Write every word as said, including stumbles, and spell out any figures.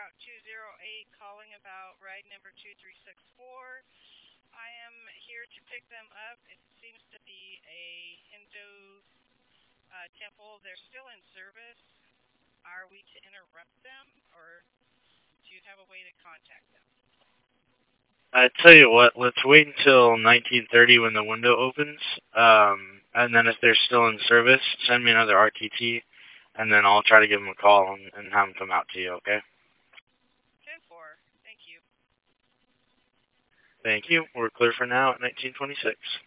Route two zero eight calling about ride number two three six four. I am here to pick them up. It seems to be a Hindu uh, temple. They're still in service. Are we to interrupt them, or do you have a way to contact them? I tell you what, let's wait until nineteen thirty when the window opens, um, and then if they're still in service, send me another R T T, and then I'll try to give them a call and, and have them come out to you, okay? ten four. Thank you. Thank you. We're clear for now at nineteen twenty-six.